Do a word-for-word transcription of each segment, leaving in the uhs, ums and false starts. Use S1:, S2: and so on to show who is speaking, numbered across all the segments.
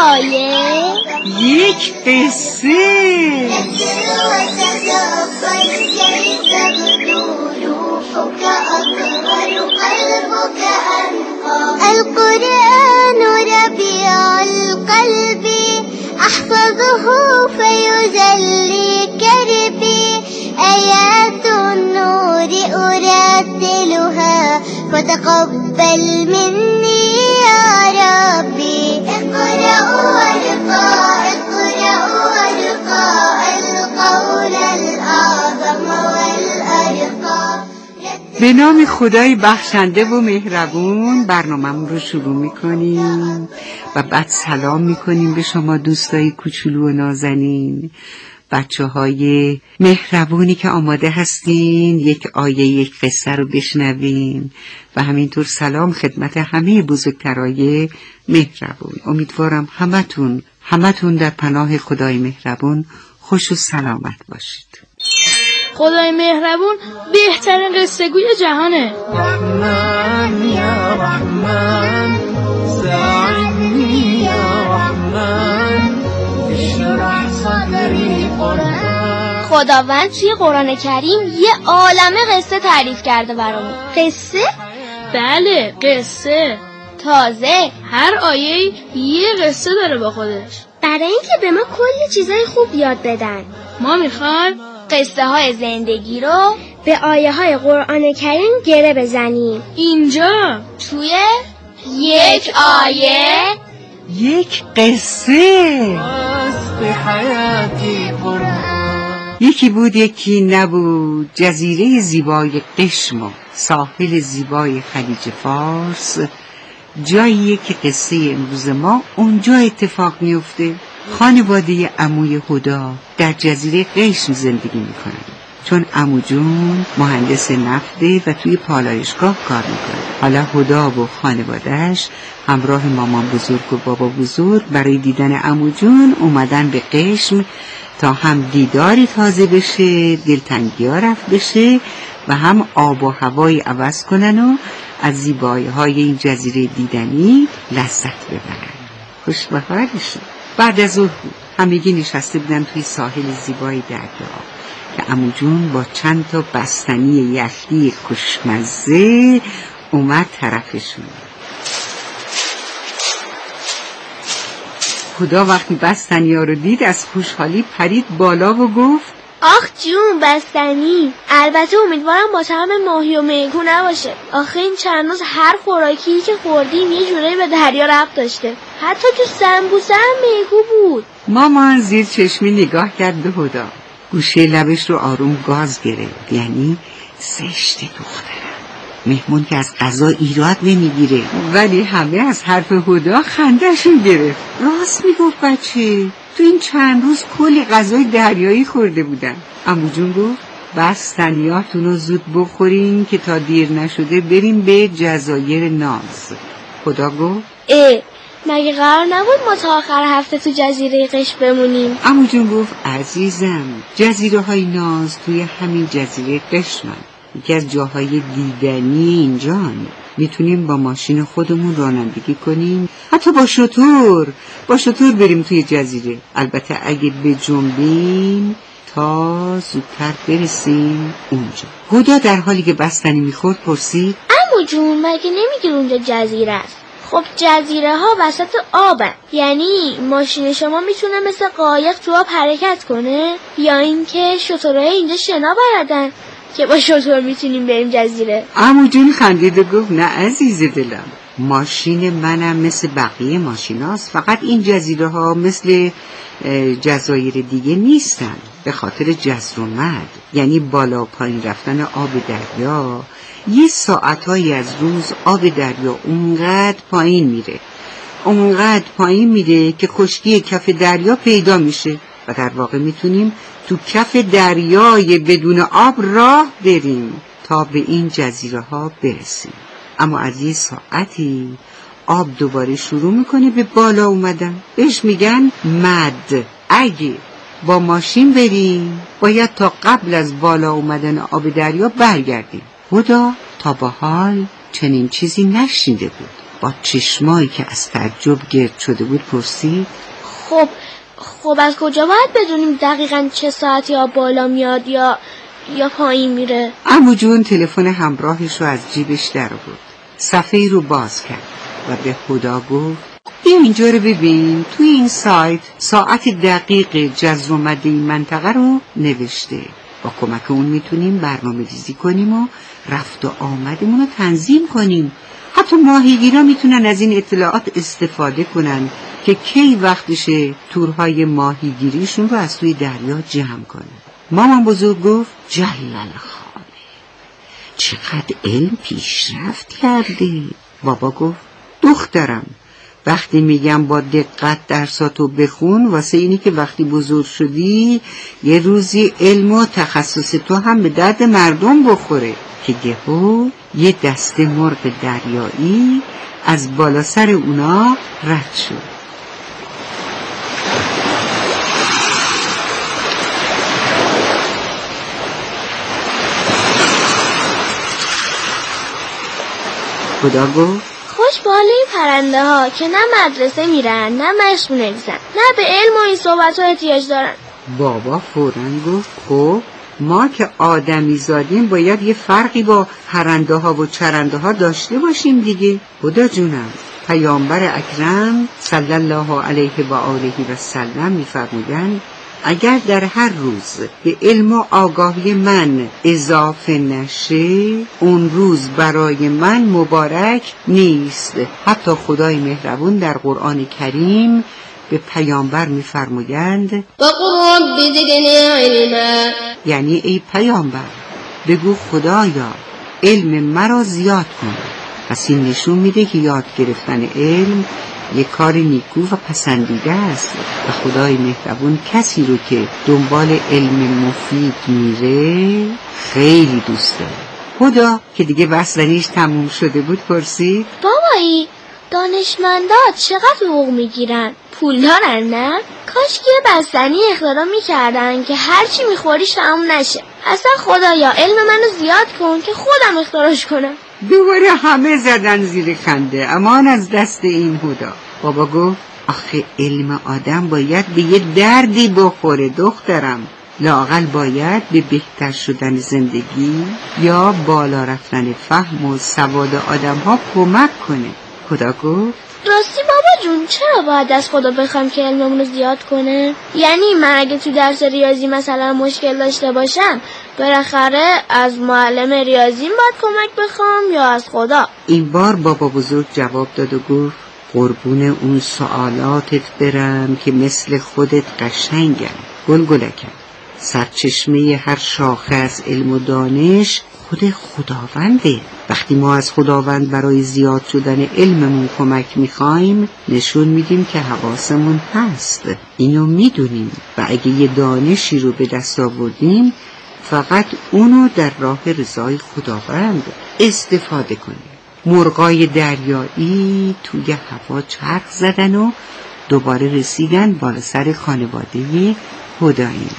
S1: آیه،
S2: یک قصه.
S1: القرآن ربيع القلب أحفظه فيجلي كربي آيات النور أرتلها فتقبل مني يا ربي. اقرأوا وارقى اقرأوا وارقى القول الأعظم والأرقى.
S2: به نام خدای بخشنده و مهربون برنامه‌مون رو شروع میکنیم و بعد سلام میکنیم به شما دوستای کوچولو و نازنین، بچه های مهربونی که آماده هستین یک آیه یک قصه رو بشنوین و همینطور سلام خدمت همه بزرگترای مهربون. امیدوارم همتون همتون در پناه خدای مهربون خوش و سلامت باشید.
S3: خدای مهربون بهترین قصه گوی جهانه.
S4: رحمان یا رحمان ساعدنی یا رحمان اشرح صدری قرآن.
S1: خداوند توی قرآن کریم یه عالمه قصه تعریف کرده برامون. قصه؟
S3: بله قصه.
S1: تازه
S3: هر آیه یه قصه داره با خودش،
S1: برای اینکه به ما کلی چیزای خوب یاد بدن.
S3: ما میخوایم
S1: قصه های زندگی رو به آیه های قرآن کریم گره بزنیم.
S3: اینجا
S1: توی یک آیه
S2: یک قصه. یکی بود یکی نبود، جزیره زیبای قشم و ساحل زیبای خلیج فارس، جاییه که قصه امروز ما اونجا اتفاق میفته. خانواده عموی هدا در جزیره قشم زندگی میکنن، چون عمو جون مهندس نفته و توی پالایشگاه کار میکنه. حالا هدا و خانوادهش همراه مامان بزرگ و بابا بزرگ برای دیدن عمو جون اومدن به قشم تا هم دیداری تازه بشه، دلتنگی ها رفت بشه و هم آب و هوایی عوض کنن و از زیبایی های این جزیره دیدنی لذت ببرن. خوش به حالشون. بعد از ظهر بود، همگی نشسته بودن توی ساحل زیبای دریا که عمو جون با چند تا بستنی یخی خوشمزه اومد طرفشون. خدا وقتی بستنی ها رو دید از خوشحالی پرید بالا و گفت
S1: آخ جون بستنی، البته امیدوارم با طعم ماهی و میگو نباشه. آخه این چند روز هر خوراکی که خوردیم یه جورایی به دریا ربط داشته، حتی تو سمبوسه هم میگو بود.
S2: مامان زیر چشمی نگاه کرد به هدا، گوشه لبش رو آروم گاز گرفت، یعنی زشت دخترم، مهمون که از غذا ایراد نمیگیره. ولی همه از حرف هدا خنده‌شون گرفت. راست میگفت بچه، تو این چند روز کلی غذای دریایی خورده بودن. عمو جون گفت بستنیاتون رو زود بخورین که تا دیر نشده بریم به جزایر ناز. خدا گفت
S1: اه مگه قرار نبود ما تا آخر هفته تو جزیره قشم بمونیم؟
S2: عمو جون گفت عزیزم، جزیره های ناز توی همین جزیره قشمن، یکی از جاهای دیدنی اینجان. میتونیم با ماشین خودمون رانندگی کنیم، حتی با شتر با شتر بریم توی جزیره. البته اگه بجنبیم تا زودتر برسیم اونجا. هدا در حالی که بستنی میخورد پرسید
S1: عمو جون مگه نمیگی اونجا جزیره است؟ خب جزیره ها وسط آبن، یعنی ماشین شما میتونه مثل قایق تو آب حرکت کنه؟ یا اینکه شترهای اینجا شنا بلدن که با شتر میتونیم بریم جزیره؟
S2: عمو جون خندید و گفت نه عزیز دلم، ماشین منم مثل بقیه ماشیناست، فقط این جزیره ها مثل جزایر دیگه نیستن به خاطر جزر و مد، یعنی بالا پایین رفتن آب دریا. یه ساعتایی از روز آب دریا اونقدر پایین میره اونقدر پایین میره که خشکی کف دریا پیدا میشه و در واقع میتونیم تو کف دریای بدون آب راه بریم تا به این جزیره ها برسیم. اما از یه ساعتی آب دوباره شروع میکنه به بالا اومدن، بهش میگن مد. اگه با ماشین بریم باید تا قبل از بالا اومدن آب دریا برگردیم. هدا تا به حال چنین چیزی نشنیده بود. با چشمایی که از تعجب گرد شده بود پرسید
S1: خب خب از کجا باید بدونیم دقیقاً چه ساعتی آب بالا میاد یا یا پایین میره؟
S2: عمو جون تلفن همراهش رو از جیبش در آورد، صفحه‌ای رو باز کرد و به هدا گفت بیا اینجا رو ببین، توی این سایت ساعت دقیق جذر و مد این منطقه رو نوشته. با کمک اون میتونیم برنامه ریزی کنیم و رفت و آمدمون رو تنظیم کنیم. حتی ماهیگیرا میتونن از این اطلاعات استفاده کنن که کی وقتشه تورهای ماهیگیریشون رو از توی دریا جمع کنن. مامان بزرگ گفت جلل خاله، چقدر علم پیشرفت کرده. بابا گفت دخترم، وقتی میگم با دقت درساتو بخون واسه اینی که وقتی بزرگ شدی یه روزی علم و تخصص تو هم به درد مردم بخوره. که یهو یه دسته مرغ دریایی از بالا سر اونا رد شد. خدا گفت
S1: خوش به حال این پرنده ها که نه مدرسه میرن نه مشق مینویسن نه به علم و این صحبت ها احتیاج دارن.
S2: بابا فوراً گفت خب ما که آدمی زادیم باید یه فرقی با پرنده ها و چرنده ها داشته باشیم دیگه. خدا جونم، پیامبر اکرم صلی الله علیه و آله و سلم می‌فرمودند اگر در هر روز به علم و آگاهی من اضافه نشه اون روز برای من مبارک نیست. حتی خدای مهربون در قرآن کریم به پیامبر می‌فرمایند
S5: وقل رب زدنی علما،
S2: یعنی ای پیامبر بگو خدایا علم مرا زیاد کن. پس این نشون میده که یاد گرفتن علم یک کار نیکو و پسندیده است و خدای مهربون کسی رو که دنبال علم مفید میره خیلی دوست داره. خدا که دیگه بستنیش تموم شده بود پرسید
S1: بابایی دانشمندات چقدر حقوق میگیرن؟ پول دارن نه؟ کاش که بستنی اختراع میکردن که هرچی میخوریش تموم نشه. اصلا خدایا علم منو زیاد کن که خودم اختراعش کنم.
S2: دوباره همه زدن زیر خنده، امان از دست این هدا. بابا گفت آخه علم آدم باید به یه دردی بخوره دخترم، لااقل باید به بهتر شدن زندگی یا بالا رفتن فهم و سواد آدم ها کمک کنه. خدا گفت
S1: راستی بابا جون چرا باید از خدا بخوام که علممونو زیاد کنه؟ یعنی من اگه تو درس ریاضی مثلا مشکل داشته باشم بالاخره از معلم ریاضیم باید کمک بخوام یا از خدا؟
S2: این بار بابا بزرگ جواب داد و گفت قربون اون سوالاتت برم که مثل خودت قشنگم گلگلکم. سرچشمه هر شاخه از علم و دانش خود خداونده. وقتی ما از خداوند برای زیاد شدن علممون کمک میخوایم نشون میدیم که حواسمون هست، اینو میدونیم و اگه یه دانشی رو به دست آوردیم فقط اونو در راه رضای خداوند استفاده کنیم. مرغای دریایی توی هوا چرخ زدن و دوباره رسیدن بالا سر خانواده هدایین.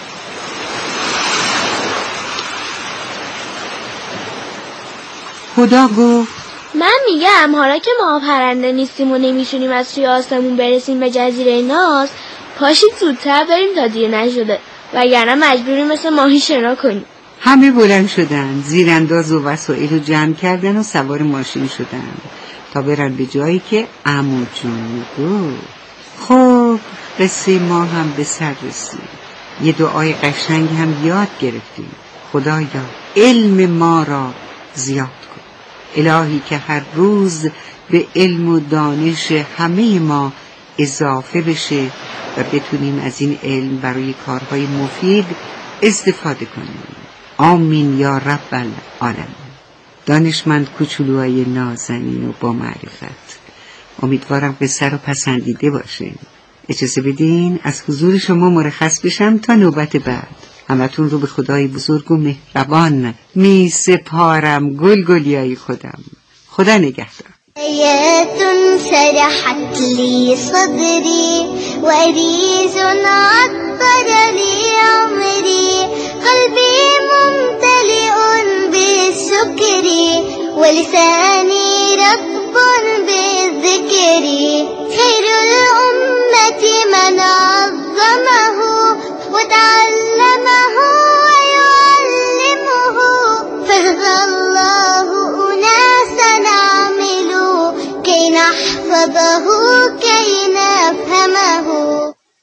S2: خدا گفت
S1: من میگم حالا که ما پرنده نیستیم و نمیتونیم از توی آسمون برسیم به جزیره ناز، پاشید زودتر بریم تا دیر نشده وگرنه مجبوریم مثل ماهی شنا کنیم.
S2: همه بلند شدن، زیرانداز و وسایل رو جمع کردن و سوار ماشین شدن تا برن به جایی که عمو جون گفت. خب قصه ما هم به سر رسید. یه دعای قشنگ هم یاد گرفتیم. خدایا علم ما را زیاد کن. الهی که هر روز به علم و دانش همه ما اضافه بشه و بتونیم از این علم برای کارهای مفید استفاده کنیم. آمین یا رب العالمین. دانشمند کوچولوهای نازنین و با معرفت، امیدوارم قصه رو پسندیده باشه. اجازه بدین از حضور شما مرخص بشم تا نوبت بعد. همتون رو به خدای بزرگ و مهربان می سپارم گلگلیای خودم. خدا نگهدار.
S6: آیات سرحت لی صدری و عریض عطر لی عمری قلبی ممتلئ بالسكر ولساني رطب بالذكر خير الأمة من عظمه وتعلمه ويعلمه فرض الله أناسا عملوا كي نحفظه